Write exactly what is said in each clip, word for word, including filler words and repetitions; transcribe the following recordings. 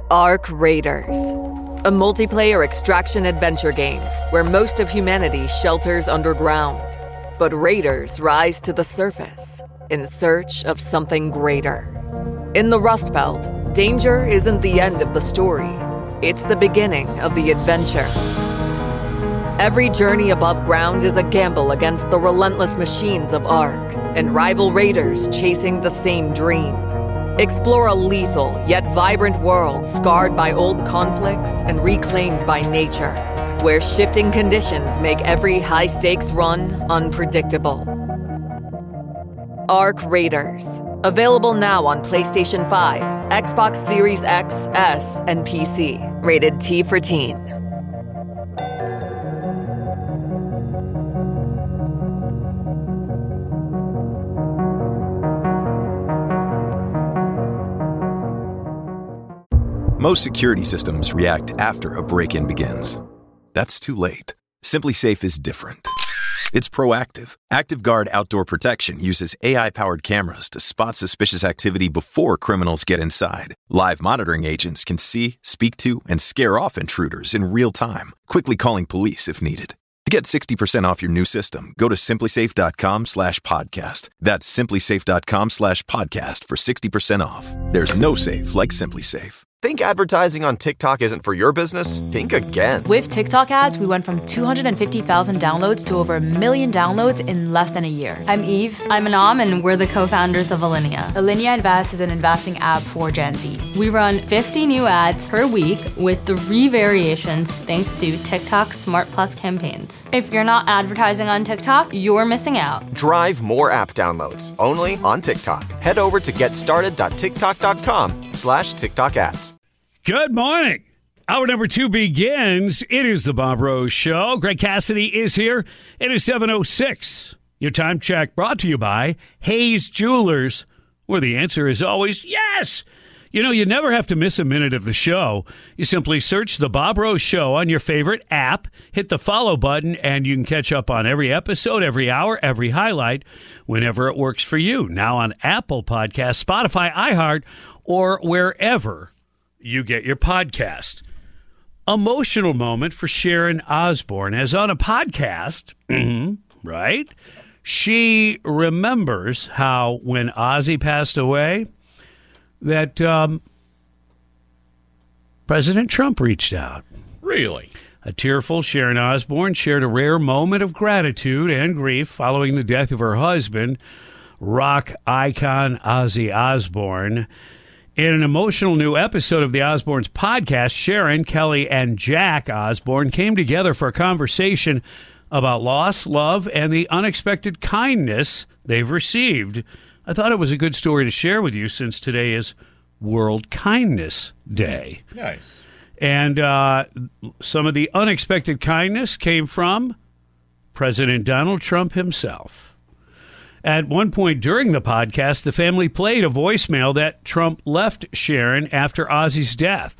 Ark Raiders, a multiplayer extraction adventure game where most of humanity shelters underground, but raiders rise to the surface in search of something greater. In the Rust Belt, danger isn't the end of the story. It's the beginning of the adventure. Every journey above ground is a gamble against the relentless machines of Ark and rival raiders chasing the same dream. Explore a lethal yet vibrant world scarred by old conflicts and reclaimed by nature, where shifting conditions make every high-stakes run unpredictable. Ark Raiders. Available now on PlayStation five, Xbox Series X, S, and P C. Rated T for Teen. Most security systems react after a break-in begins. That's too late. SimpliSafe is different. It's proactive. ActiveGuard Outdoor Protection uses A I-powered cameras to spot suspicious activity before criminals get inside. Live monitoring agents can see, speak to, and scare off intruders in real time, quickly calling police if needed. To get sixty percent off your new system, go to simplysafe.com slash podcast. That's simplysafe.com slash podcast for sixty percent off. There's no safe like SimpliSafe. Think advertising on TikTok isn't for your business? Think again. With TikTok ads, we went from two hundred fifty thousand downloads to over a million downloads in less than a year. I'm Eve. I'm Anam, and we're the co-founders of Alinea. Alinea Invest is an investing app for Gen Z. We run fifty new ads per week with three variations thanks to TikTok's Smart Plus campaigns. If you're not advertising on TikTok, you're missing out. Drive more app downloads only on TikTok. Head over to getstarted.tiktok.com slash TikTok ads. Good morning. Hour number two begins. It is the Bob Rose Show. Greg Cassidy is here. It is seven oh six. Your time check brought to you by Hayes Jewelers, where the answer is always yes. You know, you never have to miss a minute of the show. You simply search the Bob Rose Show on your favorite app, hit the follow button, and you can catch up on every episode, every hour, every highlight, whenever it works for you. Now on Apple Podcasts, Spotify, iHeart, or wherever you get your podcast. Emotional moment for Sharon Osbourne, as on a podcast, mm-hmm, right? She remembers how when Ozzy passed away, that um, President Trump reached out. Really? A tearful Sharon Osbourne shared a rare moment of gratitude and grief following the death of her husband, rock icon Ozzy Osbourne. In an emotional new episode of the Osbournes podcast, Sharon, Kelly, and Jack Osbourne came together for a conversation about loss, love, and the unexpected kindness they've received. I thought it was a good story to share with you since today is World Kindness Day. Nice. And uh, some of the unexpected kindness came from President Donald Trump himself. At one point during the podcast, the family played a voicemail that Trump left Sharon after Ozzy's death.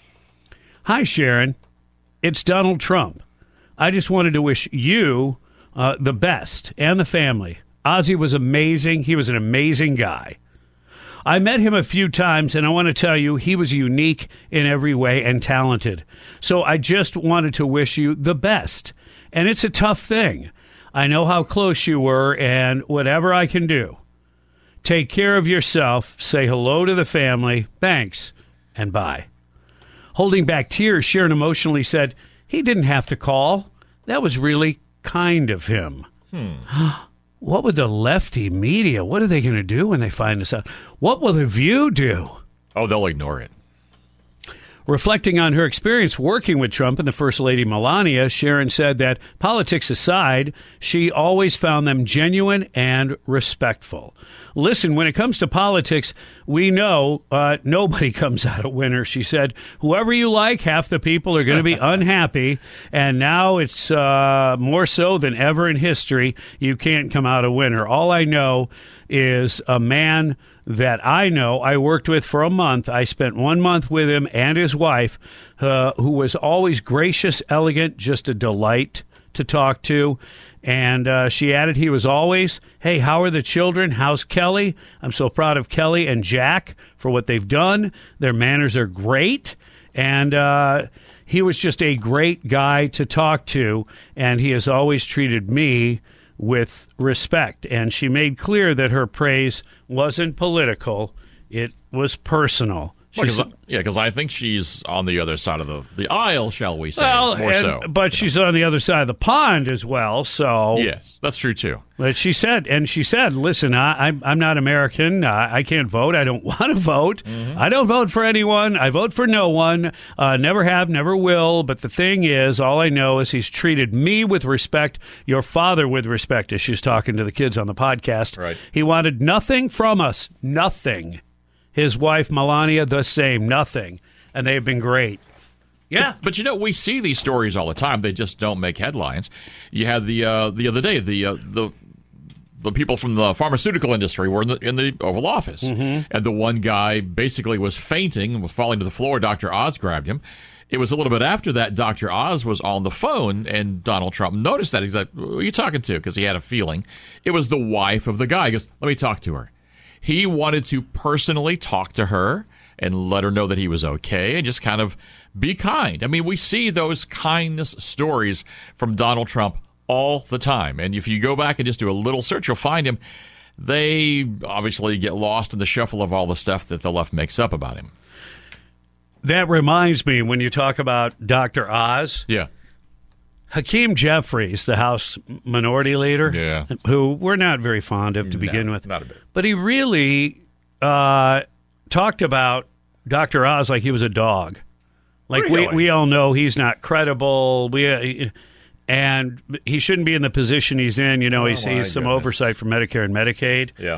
Hi, Sharon. It's Donald Trump. I just wanted to wish you uh, the best and the family. Ozzy was amazing. He was an amazing guy. I met him a few times, and I want to tell you he was unique in every way and talented. So I just wanted to wish you the best. And it's a tough thing. I know how close you were, and whatever I can do. Take care of yourself, say hello to the family, thanks, and bye. Holding back tears, Sharon emotionally said, he didn't have to call. That was really kind of him. Hmm. What would the lefty media, what are they going to do when they find this out? What will The View do? Oh, they'll ignore it. Reflecting on her experience working with Trump and the First Lady Melania, Sharon said that, politics aside, she always found them genuine and respectful. Listen, when it comes to politics, we know uh, nobody comes out a winner, she said. Whoever you like, half the people are going to be unhappy, and now it's uh, more so than ever in history, you can't come out a winner. All I know is a man that I know I worked with for a month. I spent one month with him and his wife, uh, who was always gracious, elegant, just a delight to talk to. And uh, she added he was always, hey, how are the children? How's Kelly? I'm so proud of Kelly and Jack for what they've done. Their manners are great. And uh, he was just a great guy to talk to. And he has always treated me with respect. And she made clear that her praise wasn't political. It was personal. Well, cause, yeah, because I think she's on the other side of the, the aisle, shall we say, well, more and, so. But she's on the other side of the pond as well, so... Yes, that's true, too. But she said, and she said, listen, I, I'm, I'm not American. I, I can't vote. I don't want to vote. Mm-hmm. I don't vote for anyone. I vote for no one. Uh, never have, never will. But the thing is, all I know is he's treated me with respect, your father with respect, as she's talking to the kids on the podcast. Right. He wanted nothing from us. Nothing. His wife, Melania, the same. Nothing. And they've been great. Yeah. But, but, you know, we see these stories all the time. They just don't make headlines. You had the uh, the other day, the uh, the the people from the pharmaceutical industry were in the, in the Oval Office. Mm-hmm. And the one guy basically was fainting and was falling to the floor. Doctor Oz grabbed him. It was a little bit after that Doctor Oz was on the phone, and Donald Trump noticed that. He's like, who are you talking to? Because he had a feeling. It was the wife of the guy. He goes, let me talk to her. He wanted to personally talk to her and let her know that he was okay and just kind of be kind. I mean, we see those kindness stories from Donald Trump all the time. And if you go back and just do a little search, you'll find him. They obviously get lost in the shuffle of all the stuff that the left makes up about him. That reminds me, when you talk about Doctor Oz. Yeah. Hakeem Jeffries, the House Minority Leader, yeah. who we're not very fond of to begin no, with. Not a bit. But he really uh, talked about Doctor Oz like he was a dog. Like really? we, we all know he's not credible. We uh, and he shouldn't be in the position he's in. You know, oh, he's, he's some goodness. oversight for Medicare and Medicaid. Yeah.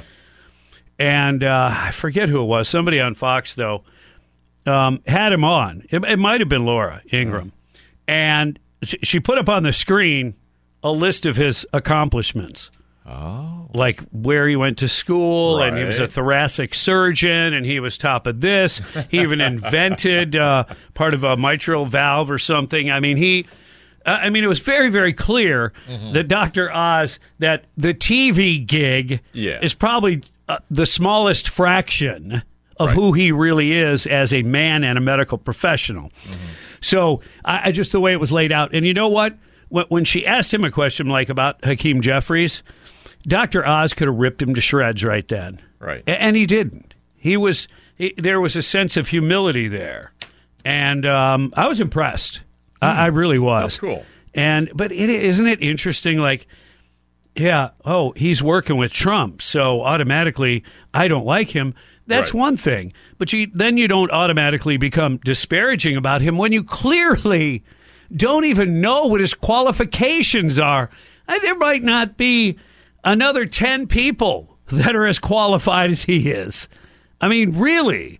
And uh, I forget who it was. Somebody on Fox, though, um, had him on. It, it might have been Laura Ingraham. Mm. And she put up on the screen a list of his accomplishments. Oh. Like where he went to school, right. and he was a thoracic surgeon, and he was top of this. He even invented uh, part of a mitral valve or something. I mean, he... Uh, I mean, it was very, very clear mm-hmm. that Doctor Oz, that the T V gig yeah. is probably uh, the smallest fraction of right. who he really is as a man and a medical professional. Mm-hmm. So I, I just the way it was laid out. And you know what? When, when she asked him a question like about Hakeem Jeffries, Doctor Oz could have ripped him to shreds right then. Right. A- and he didn't. He was he, there was a sense of humility there. And um, I was impressed. Mm. I, I really was. That's cool. And but it, isn't it interesting? Like, yeah, oh, he's working with Trump, so automatically I don't like him. That's right. one thing. But you, then you don't automatically become disparaging about him when you clearly don't even know what his qualifications are. And there might not be another ten people that are as qualified as he is. I mean, really.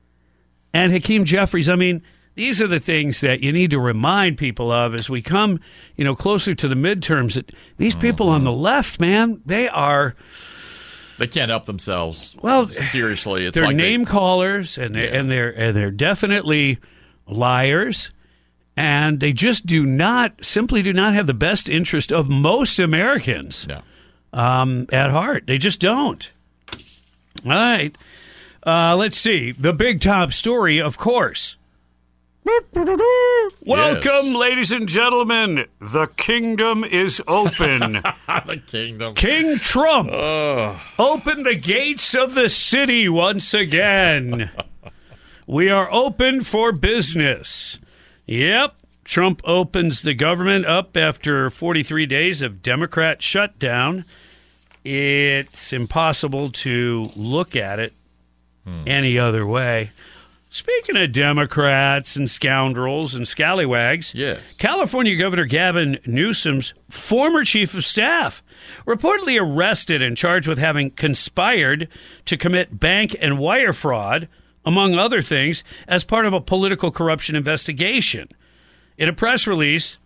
And Hakeem Jeffries, I mean, these are the things that you need to remind people of as we come, you know, closer to the midterms. That these people mm-hmm. on the left, man, they are... They can't help themselves. Well, seriously, it's they're like name they, callers, and they're, yeah. and they're and they're definitely liars, and they just do not simply do not have the best interest of most Americans no. um, at heart. They just don't. All right, uh, let's see the big top story, of course. Welcome, yes. ladies and gentlemen. The kingdom is open. The kingdom. King Trump oh. opened the gates of the city once again. We are open for business. Yep. Trump opens the government up after forty-three days of Democrat shutdown. It's impossible to look at it hmm. any other way. Speaking of Democrats and scoundrels and scallywags, yes. California Governor Gavin Newsom's former chief of staff reportedly arrested and charged with having conspired to commit bank and wire fraud, among other things, as part of a political corruption investigation. In a press release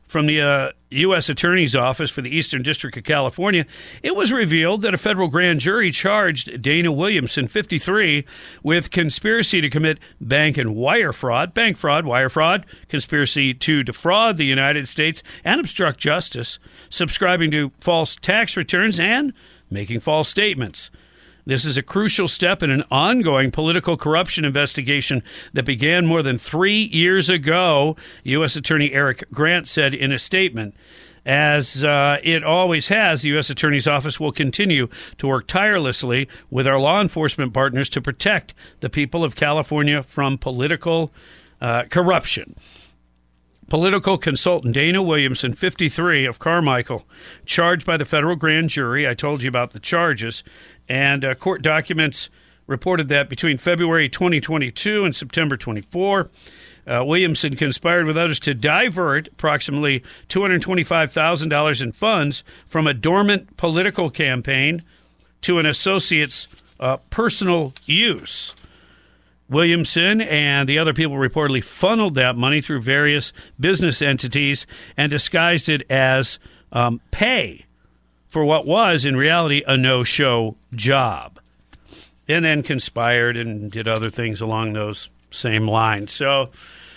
from the uh, U S Attorney's Office for the Eastern District of California, it was revealed that a federal grand jury charged Dana Williamson, fifty-three, with conspiracy to commit bank and wire fraud, bank fraud, wire fraud, conspiracy to defraud the United States and obstruct justice, subscribing to false tax returns, and making false statements. This is a crucial step in an ongoing political corruption investigation that began more than three years ago, U S Attorney Eric Grant said in a statement. As uh, it always has, the U S Attorney's Office will continue to work tirelessly with our law enforcement partners to protect the people of California from political uh, corruption. Political consultant Dana Williamson, fifty-three, of Carmichael, charged by the federal grand jury. I told you about the charges. And uh, court documents reported that between February twenty twenty-two and September twenty-four, uh, Williamson conspired with others to divert approximately two hundred twenty-five thousand dollars in funds from a dormant political campaign to an associate's uh, personal use. Williamson and the other people reportedly funneled that money through various business entities and disguised it as um, pay for what was, in reality, a no-show job, and then conspired and did other things along those same lines. So,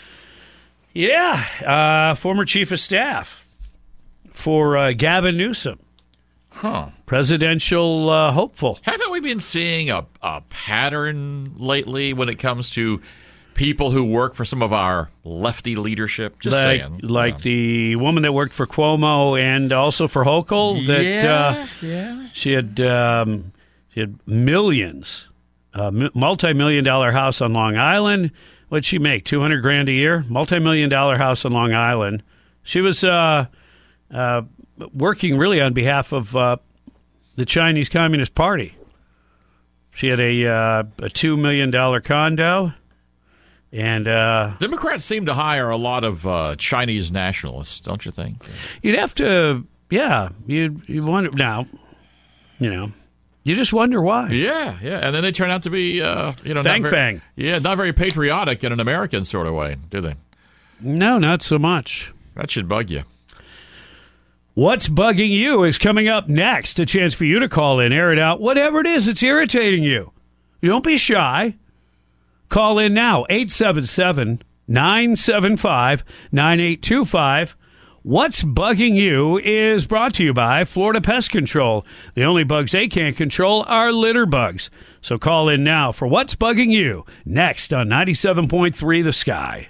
yeah, uh, former chief of staff for uh, Gavin Newsom, Huh. presidential uh, hopeful. Haven't we been seeing a, a pattern lately when it comes to people who work for some of our lefty leadership? Just like, saying. Like yeah. the woman that worked for Cuomo and also for Hochul. That, yeah, uh, yeah. She had, um, she had millions, a uh, multi-million dollar house on Long Island. What'd she make, two hundred grand a year? Multi-million dollar house on Long Island. She was uh, uh, working really on behalf of uh, the Chinese Communist Party. She had a, uh, a two million dollar condo. And uh, Democrats seem to hire a lot of uh, Chinese nationalists, don't you think? You'd have to, yeah. You you wonder now, you know, you just wonder why. Yeah, yeah, and then they turn out to be, uh, you know, Fang not very, Fang. Yeah, not very patriotic in an American sort of way, do they? No, not so much. That should bug you. What's bugging you is coming up next. A chance for you to call in, air it out, whatever it is that's irritating you. You don't be shy. Call in now, eight seven seven, nine seven five, nine eight two five. What's Bugging You is brought to you by Florida Pest Control. The only bugs they can't control are litter bugs. So call in now for What's Bugging You, next on ninety-seven point three The Sky.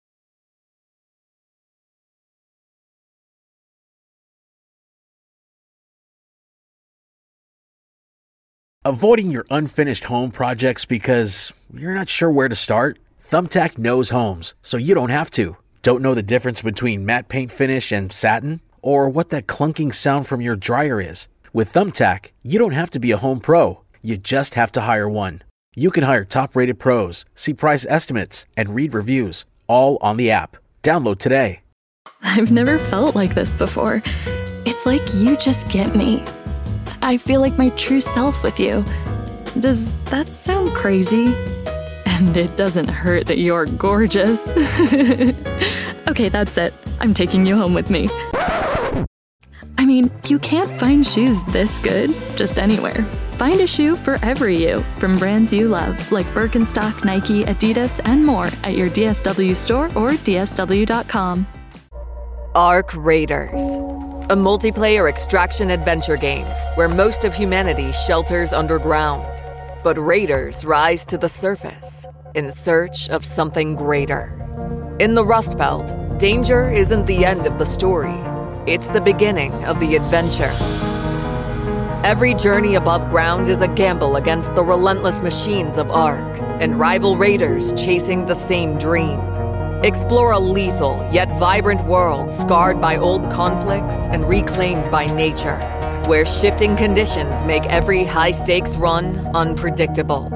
Avoiding your unfinished home projects because you're not sure where to start? Thumbtack knows homes, so you don't have to. Don't know the difference between matte paint finish and satin? Or what that clunking sound from your dryer is? With Thumbtack, you don't have to be a home pro. You just have to hire one. You can hire top-rated pros, see price estimates, and read reviews, all on the app. Download today. I've never felt like this before. It's like you just get me. I feel like my true self with you. Does that sound crazy? And it doesn't hurt that you're gorgeous. Okay, that's it. I'm taking you home with me. I mean, you can't find shoes this good just anywhere. Find a shoe for every you from brands you love, like Birkenstock, Nike, Adidas, and more at your D S W store or D S W dot com. Ark Raiders, a multiplayer extraction adventure game where most of humanity shelters underground. But raiders rise to the surface in search of something greater. In the Rust Belt, danger isn't the end of the story. It's the beginning of the adventure. Every journey above ground is a gamble against the relentless machines of Ark and rival raiders chasing the same dream. Explore a lethal yet vibrant world scarred by old conflicts and reclaimed by nature, where shifting conditions make every high-stakes run unpredictable.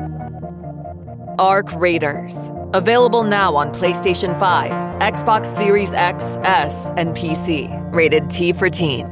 Ark Raiders. Available now on PlayStation five, Xbox Series X, S, and P C. Rated T for Teen.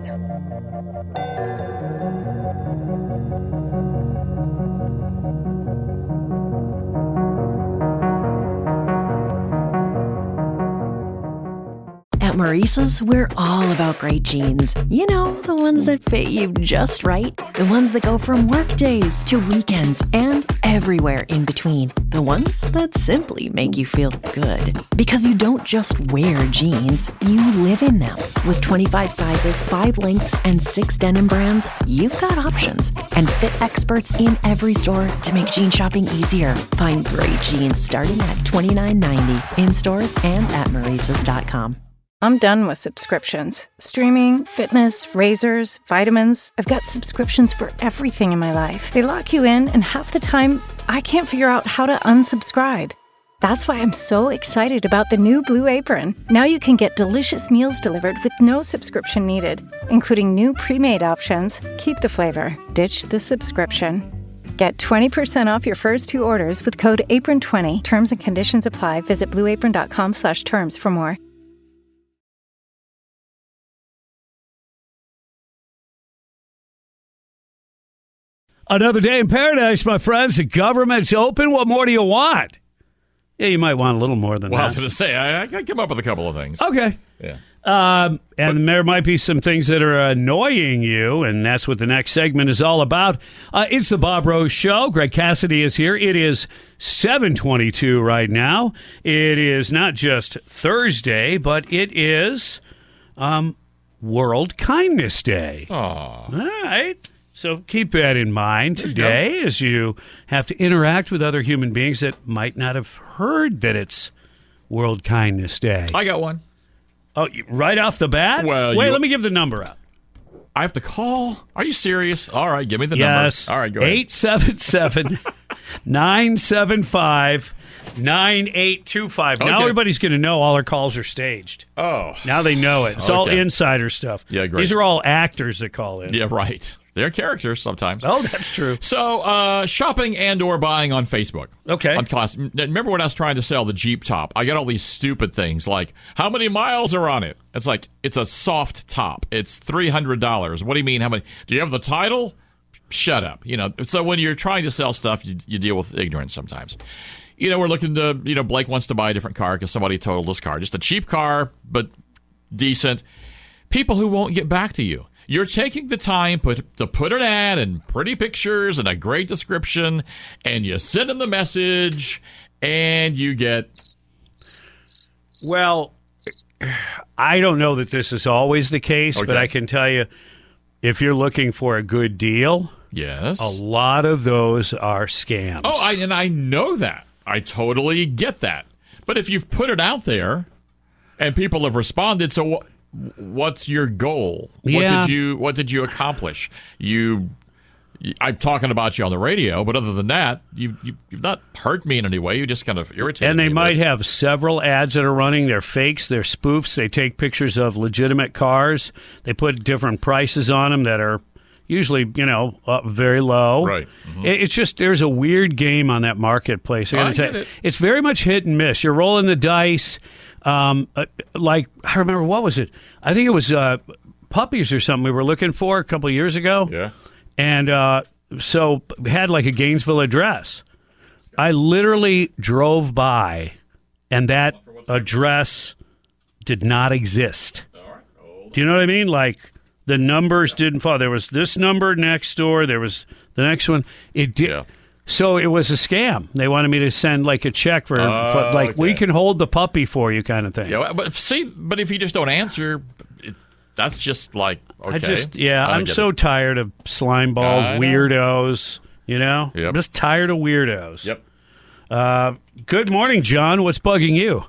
At At Maurice's, we're all about great jeans. You know, the ones that fit you just right. The ones that go from work days to weekends and everywhere in between. The ones that simply make you feel good. Because you don't just wear jeans, you live in them. With twenty-five sizes, five lengths, and six denim brands, you've got options. And fit experts in every store to make jean shopping easier. Find great jeans starting at twenty-nine ninety in stores and at Maurices dot com. I'm done with subscriptions. Streaming, fitness, razors, vitamins. I've got subscriptions for everything in my life. They lock you in, and half the time, I can't figure out how to unsubscribe. That's why I'm so excited about the new Blue Apron. Now you can get delicious meals delivered with no subscription needed, including new pre-made options. Keep the flavor. Ditch the subscription. Get twenty percent off your first two orders with code apron twenty. Terms and conditions apply. Visit blueapron.com slash terms for more. Another day in paradise, my friends. The government's open. What more do you want? Yeah, you might want a little more than well, that. I was going to say, I, I came up with a couple of things. Okay. Yeah. Um, and but, there might be some things that are annoying you, and that's what the next segment is all about. Uh, it's the Bob Rose Show. Greg Cassidy is here. It is seven twenty-two right now. It is not just Thursday, but it is um, World Kindness Day. Aww. All right. So keep that in mind today you as you have to interact with other human beings that might not have heard that it's World Kindness Day. I got one. Oh, right off the bat? Well, Wait, you, let me give the number out. I have to call? Are you serious? All right, give me the yes. number. All right, go ahead. eight seven seven, nine seven five, nine eight two five. Okay. Now everybody's going to know all our calls are staged. Oh. Now they know it. It's okay. all insider stuff. Yeah, great. These are all actors that call in. Yeah, right. They're characters sometimes. Oh, that's true. So, uh, shopping and or buying on Facebook. Okay. On class. Remember when I was trying to sell the Jeep top? I got all these stupid things like, how many miles are on it? It's like, it's a soft top. It's three hundred dollars. What do you mean? How many? Do you have the title? Shut up. You know. So when you're trying to sell stuff, you, you deal with ignorance sometimes. You know, we're looking to, you know, Blake wants to buy a different car because somebody totaled his car. Just a cheap car, but decent. People who won't get back to you. You're taking the time put, to put an ad and pretty pictures and a great description, and you send them the message, and you get... Well, I don't know that this is always the case, okay. but I can tell you, if you're looking for a good deal, yes, a lot of those are scams. Oh, I, and I know that. I totally get that. But if you've put it out there, and people have responded, so... what? What's your goal? Yeah. What did you What did you accomplish? You, I'm talking about you on the radio, but other than that, you, you you've not hurt me in any way. You just kind of irritated me. And they me might have several ads that are running. They're fakes. They're spoofs. They take pictures of legitimate cars. They put different prices on them that are usually, you know, uh, very low. Right. Mm-hmm. It, it's just there's a weird game on that marketplace. I gotta I tell get you, it. It's very much hit and miss. You're rolling the dice. Um, uh, like, I remember, what was it? I think it was uh, puppies or something we were looking for a couple of years ago. Yeah. And uh, so had like a Gainesville address. I literally drove by, and that address did not exist. Do you know what I mean? Like, the numbers didn't follow. There was this number next door. There was the next one. It did. Yeah. So it was a scam. They wanted me to send like a check for, Oh, for like, okay. we can hold the puppy for you kind of thing. Yeah, but see, but if you just don't answer, it, that's just like okay. I just, yeah, I don't I'm get so it. tired of slime balls, I know. weirdos, you know? Yep. I'm just tired of weirdos. Yep. Uh, good morning, John. What's bugging you?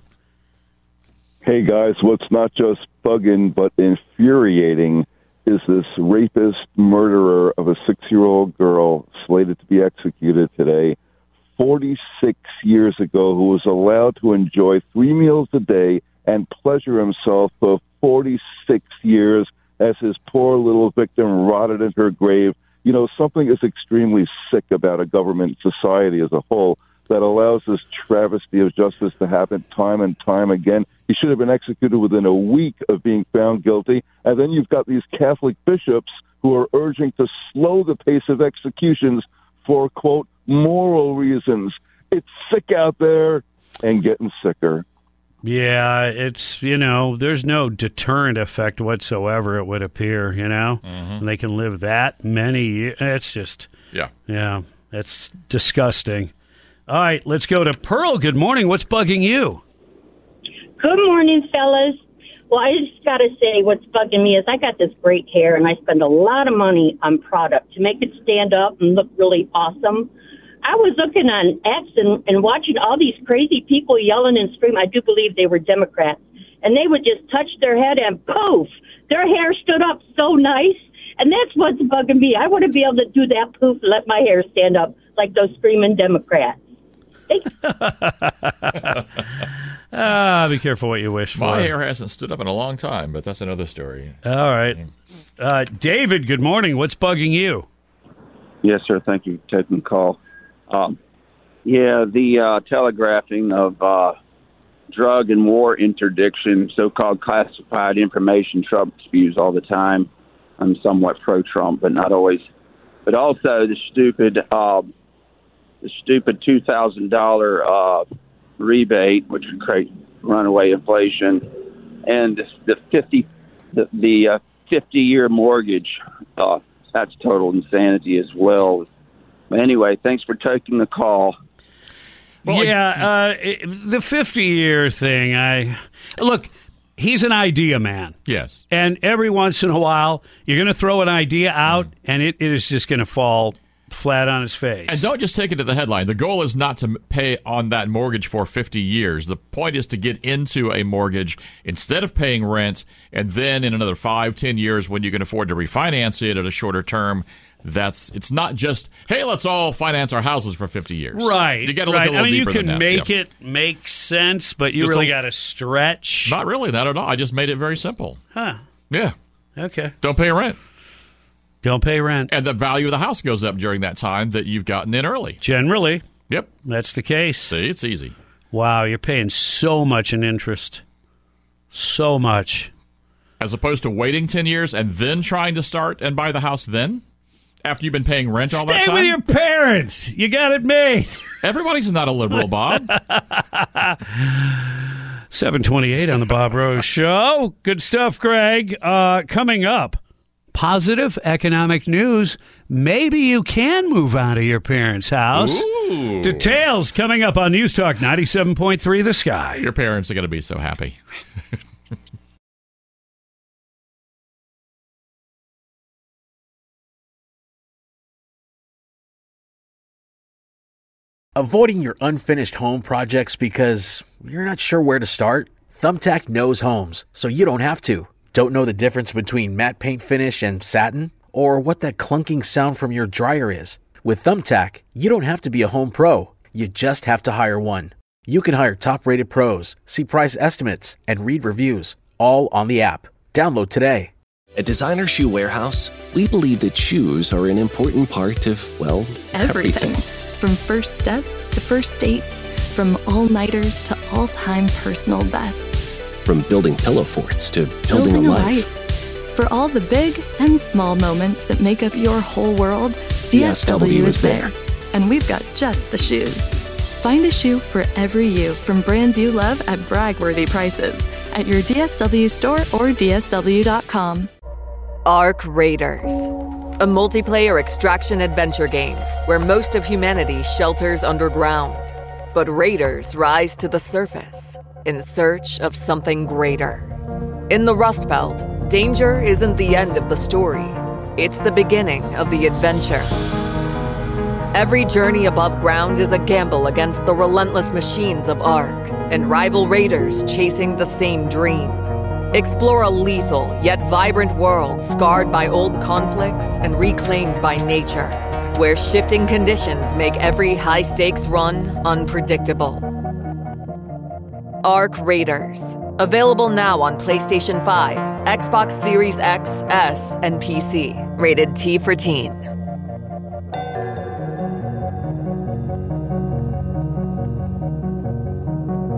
Hey, guys, what's not just bugging but infuriating is this rapist murderer of a six-year-old girl slated to be executed today, forty-six years ago, who was allowed to enjoy three meals a day and pleasure himself for forty-six years as his poor little victim rotted in her grave. You know, something is extremely sick about a government society as a whole that allows this travesty of justice to happen time and time again. He should have been executed within a week of being found guilty. And then you've got these Catholic bishops who are urging to slow the pace of executions for, quote, moral reasons. It's sick out there and getting sicker. Yeah, it's, you know, there's no deterrent effect whatsoever, it would appear, you know? Mhm. And they can live that many years. It's just, Yeah. yeah, it's disgusting. All right, let's go to Pearl. Good morning. What's bugging you? Good morning, fellas. Well, I just got to say what's bugging me is I got this great hair, and I spend a lot of money on product to make it stand up and look really awesome. I was looking on X and, and watching all these crazy people yelling and screaming. I do believe they were Democrats. And they would just touch their head and poof, their hair stood up so nice. And that's what's bugging me. I want to be able to do that poof and let my hair stand up like those screaming Democrats. Ah, be careful what you wish for. My hair hasn't stood up in a long time, but that's another story. All right. Uh, David, good morning. What's bugging you? Yes, sir. Thank you for taking the call. Um, yeah, the uh, telegraphing of uh, drug and war interdiction, so-called classified information, Trump spews all the time. I'm somewhat pro-Trump, but not always. But also the stupid, uh, the stupid two thousand dollars uh, rebate, which would create runaway inflation, and the fifty, the, the uh, fifty-year mortgage. Uh, that's total insanity as well. But anyway, thanks for taking the call. Well, yeah, uh, the fifty-year thing, I look, he's an idea man. Yes. And every once in a while, you're going to throw an idea out, mm. and it, it is just going to fall flat on its face. And don't just take it to the headline. The goal is not to pay on that mortgage for fifty years. The point is to get into a mortgage instead of paying rent, and then in another five, ten years, when you can afford to refinance it at a shorter term, that's it's not just, hey, let's all finance our houses for fifty years. Right. You got to look right. a little I mean, deeper you can than that. make yeah. it make sense, but you Just really a- got to stretch. Not really, not at all. I just made it very simple. Huh. Yeah. Okay. Don't pay rent. Don't pay rent. And the value of the house goes up during that time that you've gotten in early. Generally. Yep. That's the case. See, it's easy. Wow, you're paying so much in interest. So much. As opposed to waiting ten years and then trying to start and buy the house then? After you've been paying rent all Stay that time? with your parents. You got it made. Everybody's not a liberal, Bob. seven twenty-eight on the Bob Rose Show. Good stuff, Greg. Uh, coming up, positive economic news. Maybe you can move out of your parents' house. Ooh. Details coming up on News Talk ninety-seven point three The Sky. Your parents are going to be so happy. Avoiding your unfinished home projects because you're not sure where to start? Thumbtack knows homes, so you don't have to. Don't know the difference between matte paint finish and satin? Or what that clunking sound from your dryer is? With Thumbtack, you don't have to be a home pro. You just have to hire one. You can hire top-rated pros, see price estimates, and read reviews, all on the app. Download today. At Designer Shoe Warehouse, we believe that shoes are an important part of, well, Everything. everything. From first steps to first dates, from all-nighters to all-time personal bests. From building pillow forts to building, Building a a life. life. For all the big and small moments that make up your whole world, D S W is there. And we've got just the shoes. Find a shoe for every you from brands you love at brag-worthy prices at your D S W store or D S W dot com. Ark Raiders, a multiplayer extraction adventure game where most of humanity shelters underground. But raiders rise to the surface in search of something greater. In the Rust Belt, danger isn't the end of the story. It's the beginning of the adventure. Every journey above ground is a gamble against the relentless machines of Ark and rival raiders chasing the same dream. Explore a lethal yet vibrant world scarred by old conflicts and reclaimed by nature, where shifting conditions make every high-stakes run unpredictable. Ark Raiders. Available now on PlayStation five, Xbox Series X, S, and P C. Rated T for teen.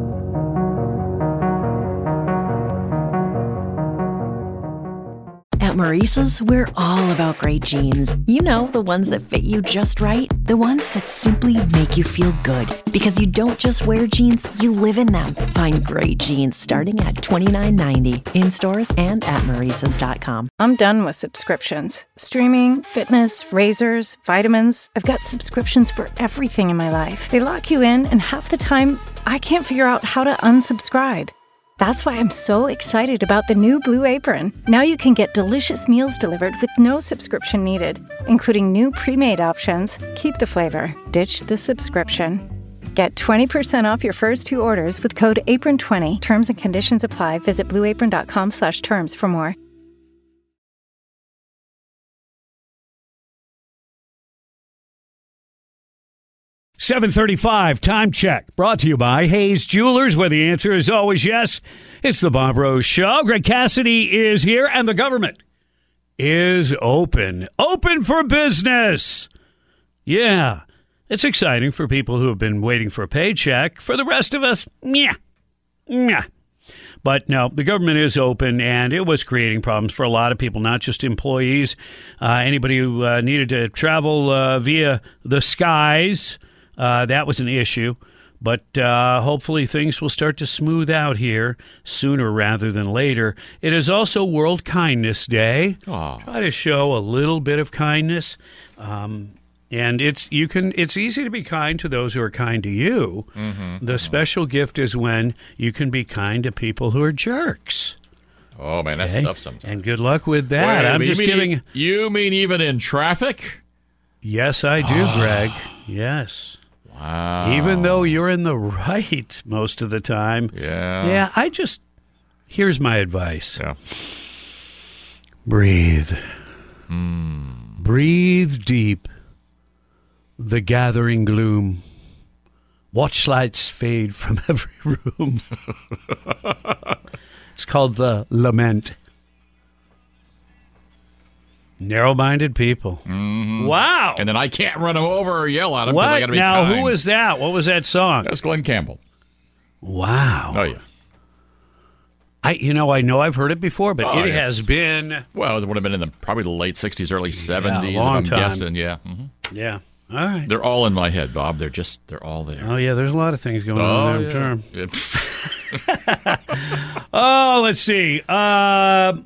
At At Maurice's, we're all about great jeans. You know, the ones that fit you just right. The ones that simply make you feel good. Because you don't just wear jeans, you live in them. Find great jeans starting at twenty-nine ninety in stores and at Maurice's dot com. I'm done with subscriptions. Streaming, fitness, razors, vitamins. I've got subscriptions for everything in my life. They lock you in, and half the time, I can't figure out how to unsubscribe. That's why I'm so excited about the new Blue Apron. Now you can get delicious meals delivered with no subscription needed, including new pre-made options. Keep the flavor, ditch the subscription. Get twenty percent off your first two orders with code apron twenty. Terms and conditions apply. Visit blueapron.com slash terms for more. seven thirty-five, time check, brought to you by Hayes Jewelers, where the answer is always yes. It's the Bob Rose Show. Greg Cassidy is here, and the government is open. Open for business. Yeah, it's exciting for people who have been waiting for a paycheck. For the rest of us, yeah, yeah. But no, the government is open, and it was creating problems for a lot of people, not just employees. Uh, anybody who uh, needed to travel uh, via the skies. Uh, that was an issue, but uh, hopefully things will start to smooth out here sooner rather than later. It is also World Kindness Day. Aww. Try to show a little bit of kindness, um, and it's you can. It's easy to be kind to those who are kind to you. Mm-hmm. The mm-hmm. special gift is when you can be kind to people who are jerks. Oh man, that's Okay? tough sometimes. And good luck with that. Wait, I'm you just mean, giving. You mean even in traffic? Yes, I do, Greg. Yes. Wow. Even though you're in the right most of the time. Yeah. Yeah, I just, here's my advice. Yeah. Breathe. Mm. Breathe deep. The gathering gloom. Watch lights fade from every room. It's called the lament. Narrow-minded people. Mm-hmm. Wow. And then I can't run them over or yell at them because What? I got to be Now, kind. who was that? What was that song? That's Glenn Campbell. Wow. Oh, yeah. I, you know, I know I've heard it before, but Oh, it yes. has been... Well, it would have been in the probably the late sixties, early seventies, long if I'm time. guessing. Yeah. Mm-hmm. Yeah. All right. They're all in my head, Bob. They're just, they're all there. Oh, yeah, there's a lot of things going Oh, on yeah. there. Yeah. Oh, let's see. Uh,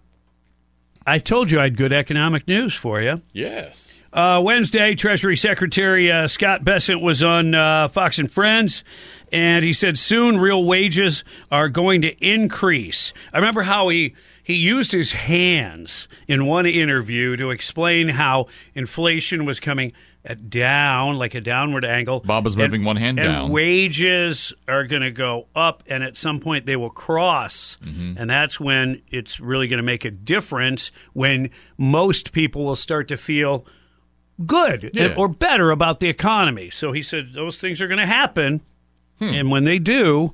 I told you I had good economic news for you. Yes. Uh, Wednesday, Treasury Secretary uh, Scott Bessent was on uh, Fox and Friends, and he said soon real wages are going to increase. I remember how he, he used his hands in one interview to explain how inflation was coming down, like a downward angle. Bob was moving and, one hand and down. wages are going to go up, and at some point they will cross. Mm-hmm. And that's when it's really going to make a difference, when most people will start to feel good Yeah. or better about the economy. So he said those things are going to happen. Hmm. And when they do,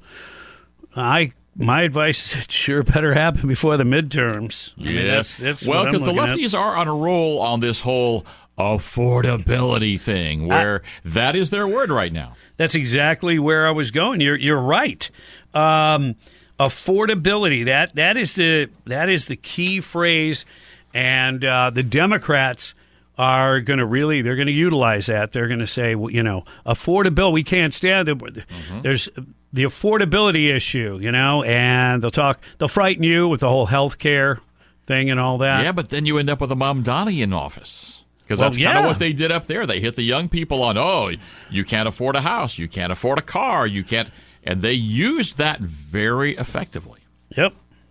I my advice is it sure better happen before the midterms. I mean, Yes. that's, that's well, what I'm because the looking at. lefties are on a roll on this whole affordability thing, where that is their word right now. That's exactly where I was going. You're you're right. Um, affordability that that is the that is the key phrase, and uh, the Democrats are going to really they're going to utilize that. They're going to say, well, you know, affordability. We can't stand it. Mm-hmm. There's the affordability issue, you know, and they'll talk. They'll frighten you with the whole health care thing and all that. Yeah, but then you end up with a Mamdani in office. Because Well, that's kind of yeah. what they did up there. They hit the young people on, oh, you can't afford a house, you can't afford a car, you can't, and they used that very effectively. Yep.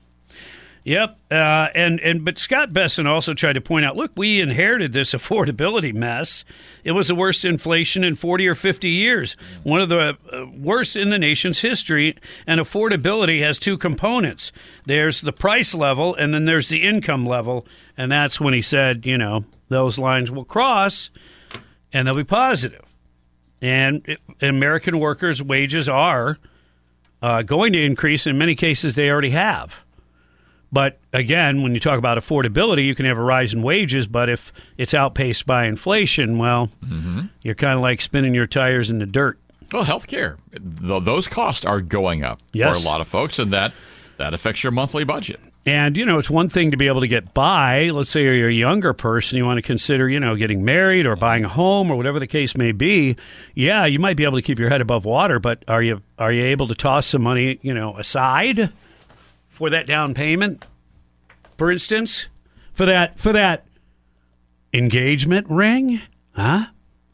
Yep. Uh, and, and but Scott Bessent also tried to point out, look, we inherited this affordability mess. It was the worst inflation in forty or fifty years, one of the uh, worst in the nation's history. And affordability has two components. There's the price level, and then there's the income level. And that's when he said, you know, those lines will cross, and they'll be positive. And it, American workers' wages are uh, going to increase. In many cases, they already have. But again, when you talk about affordability, you can have a rise in wages, but if it's outpaced by inflation, well, Mm-hmm. you're kind of like spinning your tires in the dirt. Well, healthcare, th- those costs are going up Yes. for a lot of folks, and that, that affects your monthly budget. And, you know, it's one thing to be able to get by. Let's say you're a younger person, you want to consider, you know, getting married or buying a home or whatever the case may be. Yeah, you might be able to keep your head above water, but are you are you able to toss some money, you know, aside for that down payment, for instance? For that for that engagement ring? Huh?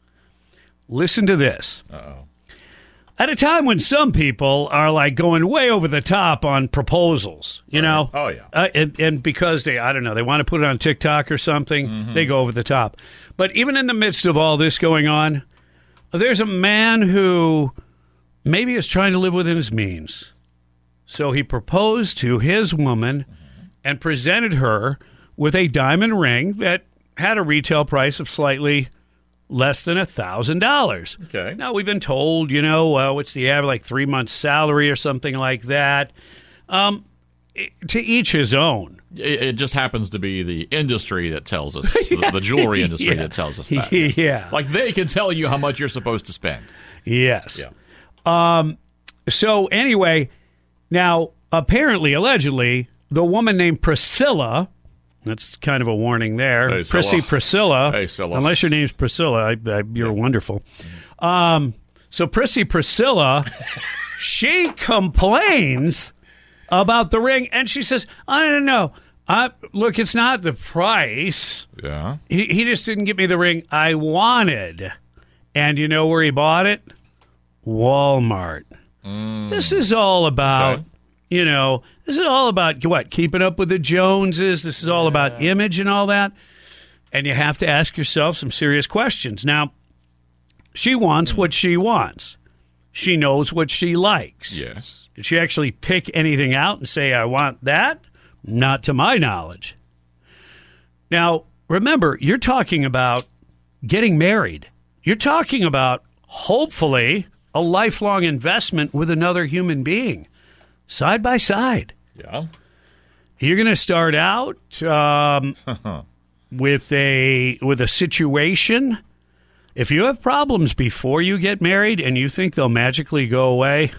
Listen to this. Uh-oh. At a time when some people are like going way over the top on proposals, you know? Oh, yeah. Uh, and, and because they, I don't know, they want to put it on TikTok or something, mm-hmm. they go over the top. But even in the midst of all this going on, there's a man who maybe is trying to live within his means. So he proposed to his woman mm-hmm. and presented her with a diamond ring that had a retail price of slightly less than a thousand dollars. Okay. Now we've been told, you know, uh, what's the average, like three months' salary or something like that. Um, it, to each his own. It, it just happens to be the industry that tells us, the, the jewelry industry yeah. that tells us that. Yeah. Like they can tell you how much you're supposed to spend. Yes. Yeah. Um. So anyway, now apparently, allegedly, the woman named Priscilla. That's kind of a warning there. Hey, Prissy Priscilla. Hey, Scylla. Unless your name's Priscilla, I, I, you're yeah. wonderful. Um, so Prissy Priscilla, she complains about the ring, and she says, I don't know. I, look, it's not the price. Yeah. He, he just didn't get me the ring I wanted. And you know where he bought it? Walmart. Mm. This is all about... Okay. You know, this is all about, what, keeping up with the Joneses. This is all about image and all that. And you have to ask yourself some serious questions. Now, she wants what she wants. She knows what she likes. Yes. Did she actually pick anything out and say, I want that? Not to my knowledge. Now, remember, you're talking about getting married. You're talking about, hopefully, a lifelong investment with another human being. Side by side. Yeah. You're going to start out um, with a with a situation. If you have problems before you get married and you think they'll magically go away,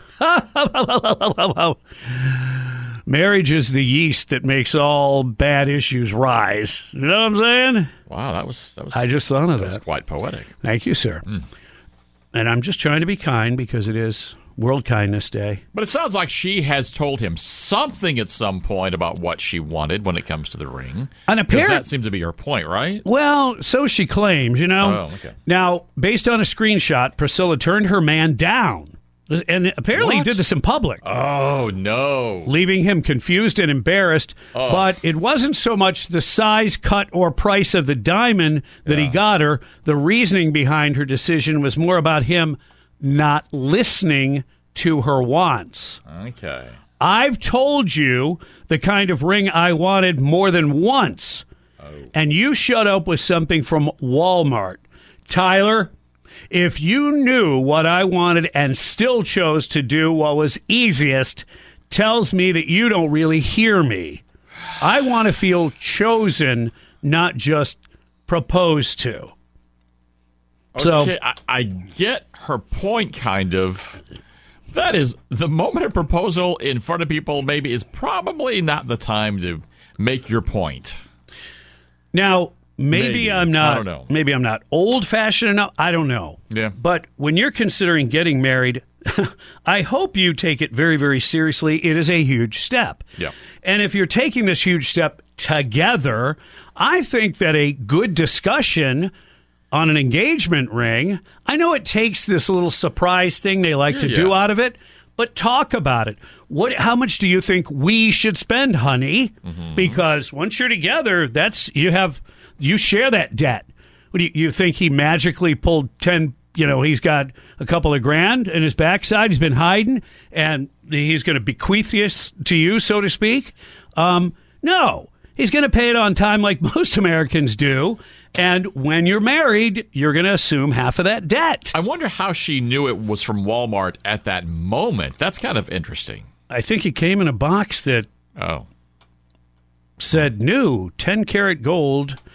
marriage is the yeast that makes all bad issues rise. You know what I'm saying? Wow, that was that was. I just thought of that. That was quite poetic. Thank you, sir. Mm. And I'm just trying to be kind because it is World Kindness Day. But it sounds like she has told him something at some point about what she wanted when it comes to the ring. And apparently, that seems to be her point, right? Well, so she claims, you know. Oh, okay. Now, based on a screenshot, Priscilla turned her man down. And apparently What? he did this in public. Oh, no. Leaving him confused and embarrassed. Oh. But it wasn't so much the size, cut, or price of the diamond that Yeah. he got her. The reasoning behind her decision was more about him not listening to her wants. Okay. I've told you the kind of ring I wanted more than once. Oh. And you shut up with something from Walmart. Tyler, if you knew what I wanted and still chose to do what was easiest, tells me that you don't really hear me. I want to feel chosen, not just proposed to. Okay, So I, I get her point, kind of. That is, the moment of proposal in front of people maybe is probably not the time to make your point. now, maybe, Maybe. I'm not. I don't know. Maybe I'm not old-fashioned enough. I don't know. Yeah. But when you're considering getting married, I hope you take it very, very seriously. It is a huge step. Yeah. And if you're taking this huge step together, I think that a good discussion on an engagement ring, I know it takes this little surprise thing they like Yeah, to yeah. do out of it, but talk about it. What? How much do you think we should spend, honey? Mm-hmm. Because once you're together, that's you have you share that debt. What do you, you think he magically pulled ten? You know, he's got a couple of grand in his backside. He's been hiding, and he's going to bequeath this to you, so to speak. Um, no, he's going to pay it on time, like most Americans do. And when you're married, you're going to assume half of that debt. I wonder how she knew it was from Walmart at that moment. That's kind of interesting. I think it came in a box that Oh. said new ten karat gold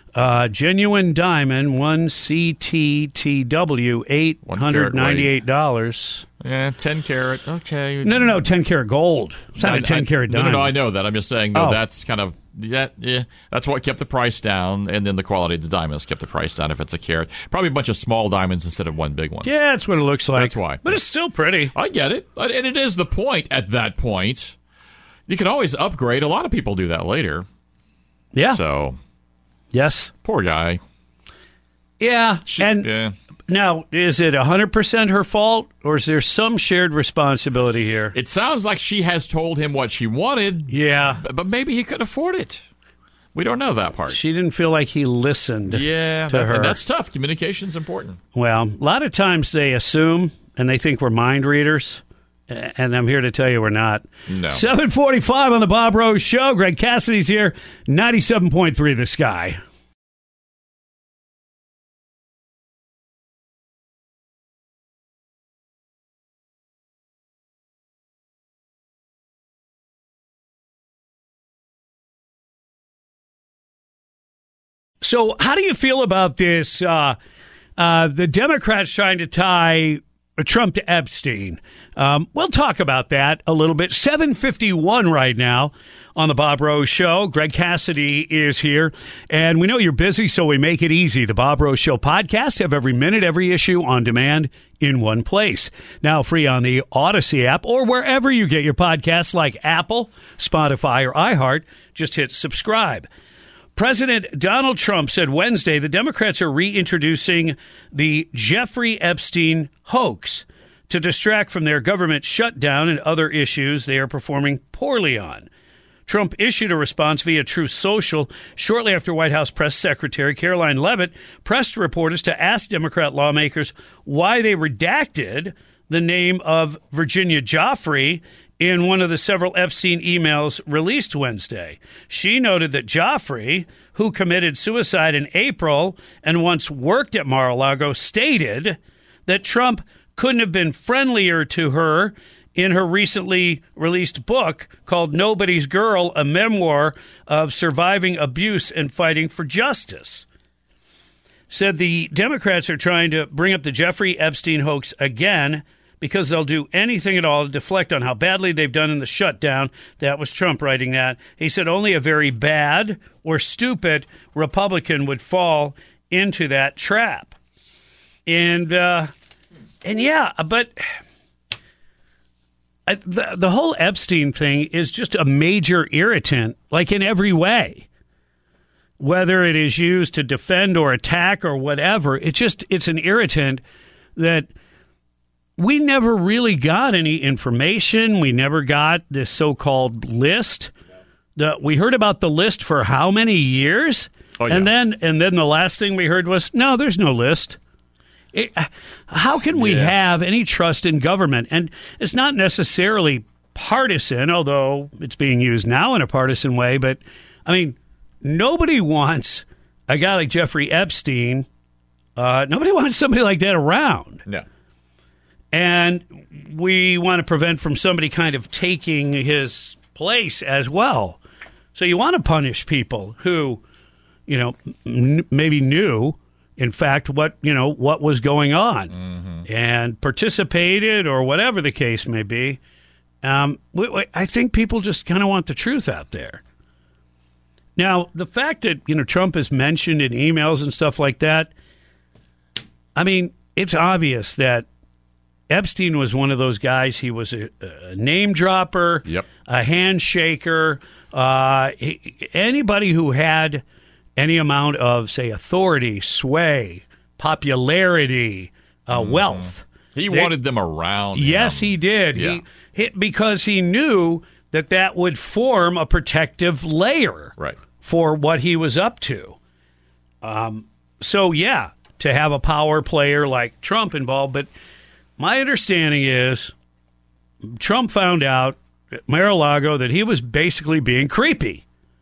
Uh, genuine diamond, one C T T W, eight hundred ninety-eight dollars. Yeah, ten carat. Okay. No, no, no, ten carat gold. It's not I, a ten carat I, diamond. No, no, no, I know that. I'm just saying, no, Oh. that's kind of, yeah, yeah, that's what kept the price down, and then the quality of the diamonds kept the price down if it's a carat. Probably a bunch of small diamonds instead of one big one. Yeah, that's what it looks like. That's why. But it's still pretty. I get it. And it is the point at that point. You can always upgrade. A lot of people do that later. Yeah. So, yes. Poor guy. Yeah. She, and yeah. now, is it one hundred percent her fault, or is there some shared responsibility here? It sounds like she has told him what she wanted. Yeah. But, but maybe he could afford it. We don't know that part. She didn't feel like he listened Yeah, to that, her. and that's tough. Communication's important. Well, a lot of times they assume and they think we're mind readers, and I'm here to tell you we're not. No. seven forty-five on the Bob Rose Show. Greg Cassidy's here, ninety-seven point three The Sky. So how do you feel about this, uh, uh, the Democrats trying to tie Trump to Epstein? Um, we'll talk about that a little bit. seven fifty-one right now on the Bob Rose Show. Greg Cassidy is here, and we know you're busy, so we make it easy. The Bob Rose Show podcast, have every minute, every issue on demand in one place. Now free on the Odyssey app or wherever you get your podcasts like Apple, Spotify, or iHeart. Just hit subscribe. President Donald Trump said Wednesday the Democrats are reintroducing the Jeffrey Epstein hoax to distract from their government shutdown and other issues they are performing poorly on. Trump issued a response via Truth Social shortly after White House Press Secretary Caroline Leavitt pressed reporters to ask Democrat lawmakers why they redacted the name of Virginia Giuffre in one of the several Epstein emails released Wednesday. She noted that Giuffre, who committed suicide in April and once worked at Mar-a-Lago, stated that Trump couldn't have been friendlier to her in her recently released book called Nobody's Girl, a memoir of surviving abuse and fighting for justice. Said the Democrats are trying to bring up the Jeffrey Epstein hoax again because they'll do anything at all to deflect on how badly they've done in the shutdown. That was Trump writing that. He said only a very bad or stupid Republican would fall into that trap. And, uh, and yeah, but I, the, the whole Epstein thing is just a major irritant, like in every way. Whether it is used to defend or attack or whatever, it just it's an irritant that we never really got any information. We never got this so-called list. The, we heard about the list for how many years? Oh, yeah. And then and then the last thing we heard was, no, there's no list. It, how can we Yeah. have any trust in government? And it's not necessarily partisan, although it's being used now in a partisan way. But, I mean, nobody wants a guy like Jeffrey Epstein. Uh, nobody wants somebody like that around. No. And we want to prevent from somebody kind of taking his place as well. So you want to punish people who, you know, n- maybe knew, in fact, what, you know, what was going on Mm-hmm. and participated or whatever the case may be. Um, we, we, I think people just kind of want the truth out there. Now, the fact that, you know, Trump is mentioned in emails and stuff like that, I mean, it's obvious that Epstein was one of those guys. He was a, a name dropper, Yep. a handshaker. Uh, he, anybody who had any amount of, say, authority, sway, popularity, uh, wealth. He they- wanted them around. Yes, him. he did. Yeah. He, he because he knew that that would form a protective layer Right. for what he was up to. Um, so, yeah, to have a power player like Trump involved, but my understanding is Trump found out at Mar-a-Lago that he was basically being creepy.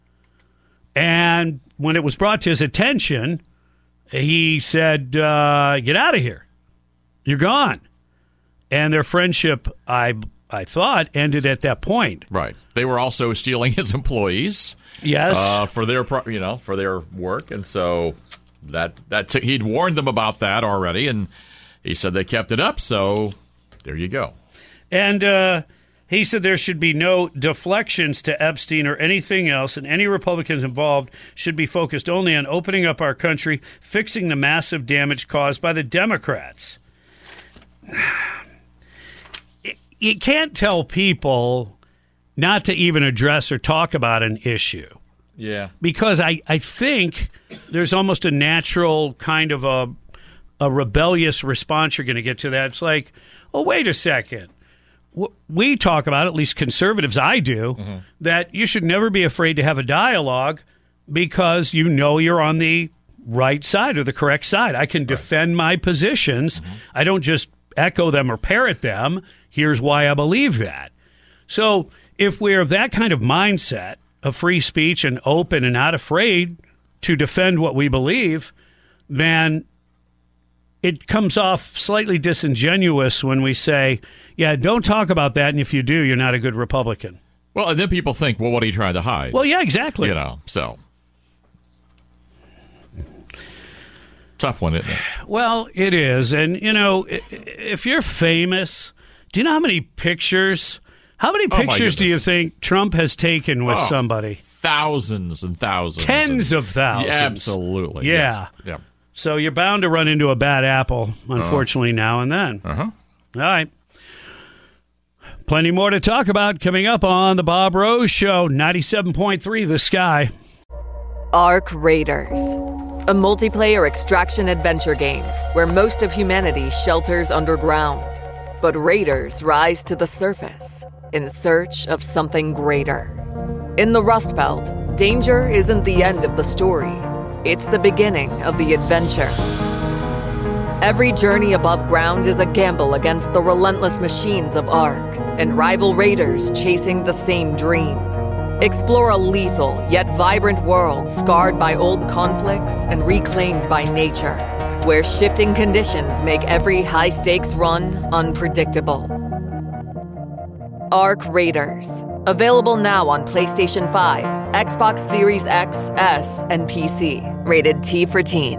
And when it was brought to his attention, he said, uh, get out of here. You're gone. And their friendship, I I thought, ended at that point. Right. They were also stealing his employees. Yes. Uh, for their, pro- you know, for their work, and so that that t- he'd warned them about that already, and he said they kept it up. So there you go. And uh, he said there should be no deflections to Epstein or anything else, and any Republicans involved should be focused only on opening up our country, fixing the massive damage caused by the Democrats. You can't tell people not to even address or talk about an issue. Yeah. Because I, I think there's almost a natural kind of a, a rebellious response you're going to get to that. It's like, oh, wait a second. We talk about, at least conservatives, I do, mm-hmm. that you should never be afraid to have a dialogue because you know you're on the right side or the correct side. I can defend my positions. Mm-hmm. I don't just echo them or parrot them. Here's why I believe that. So if we're of that kind of mindset of free speech and open and not afraid to defend what we believe, then it comes off slightly disingenuous when we say, yeah, don't talk about that, and if you do, you're not a good Republican. Well, and then people think, well, what are you trying to hide? Well, yeah, exactly. You know, so. Tough one, isn't it? Well, it is. And, you know, if you're famous, do you know how many pictures, how many Oh, my pictures do you goodness. think Trump has taken with Oh, somebody? Thousands and thousands. Tens and, of thousands. Yeah, absolutely. Yeah. Yes. Yeah. So you're bound to run into a bad apple, unfortunately, uh-huh. now and then. Uh-huh. All right. Plenty more to talk about coming up on the Bob Rose Show, ninety-seven point three The Sky. Ark Raiders, a multiplayer extraction adventure game where most of humanity shelters underground. But raiders rise to the surface in search of something greater. In the Rust Belt, danger isn't the end of the story. It's the beginning of the adventure. Every journey above ground is a gamble against the relentless machines of Ark and rival raiders chasing the same dream. Explore a lethal yet vibrant world scarred by old conflicts and reclaimed by nature, where shifting conditions make every high-stakes run unpredictable. Ark Raiders. Available now on PlayStation five, Xbox Series X, S, and P C. Rated T for teen.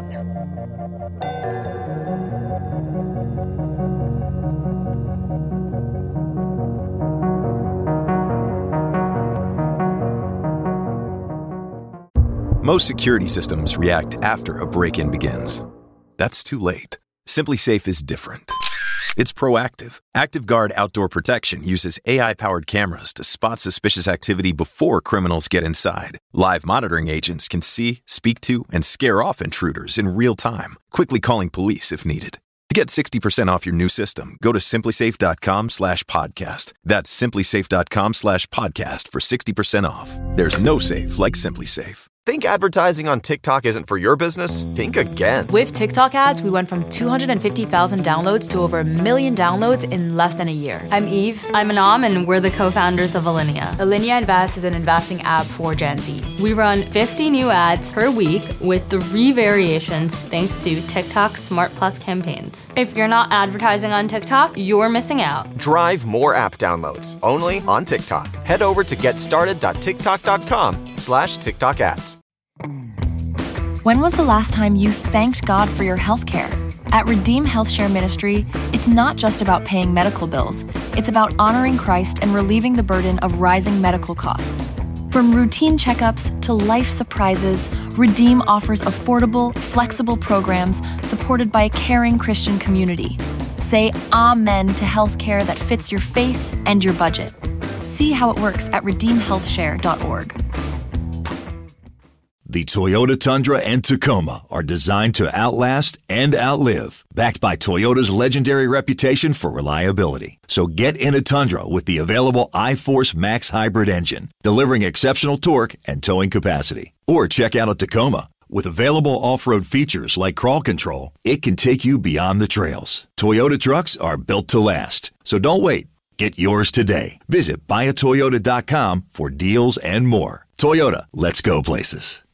Most security systems react after a break-in begins. That's too late. SimpliSafe is different. It's proactive. ActiveGuard Outdoor Protection uses A I-powered cameras to spot suspicious activity before criminals get inside. Live monitoring agents can see, speak to, and scare off intruders in real time, quickly calling police if needed. To get sixty percent off your new system, go to simplysafe.com slash podcast. That's simplysafe.com slash podcast for sixty percent off. There's no safe like SimpliSafe. Think advertising on TikTok isn't for your business? Think again. With TikTok ads, we went from two hundred fifty thousand downloads to over a million downloads in less than a year. I'm Eve. I'm Anam, and we're the co-founders of Alinea. Alinea Invest is an investing app for Gen Z. We run fifty new ads per week with three variations thanks to TikTok Smart Plus campaigns. If you're not advertising on TikTok, you're missing out. Drive more app downloads only on TikTok. Head over to getstarted.tiktok.com slash TikTok ads. When was the last time you thanked God for your health care? At Redeem Health Share Ministry, it's not just about paying medical bills. It's about honoring Christ and relieving the burden of rising medical costs. From routine checkups to life surprises, Redeem offers affordable, flexible programs supported by a caring Christian community. Say amen to health care that fits your faith and your budget. See how it works at redeem health share dot org. The Toyota Tundra and Tacoma are designed to outlast and outlive, backed by Toyota's legendary reputation for reliability. So get in a Tundra with the available iForce Max hybrid engine, delivering exceptional torque and towing capacity. Or check out a Tacoma. With available off-road features like crawl control, it can take you beyond the trails. Toyota trucks are built to last, so don't wait. Get yours today. Visit buy a toyota dot com for deals and more. Toyota, let's go places.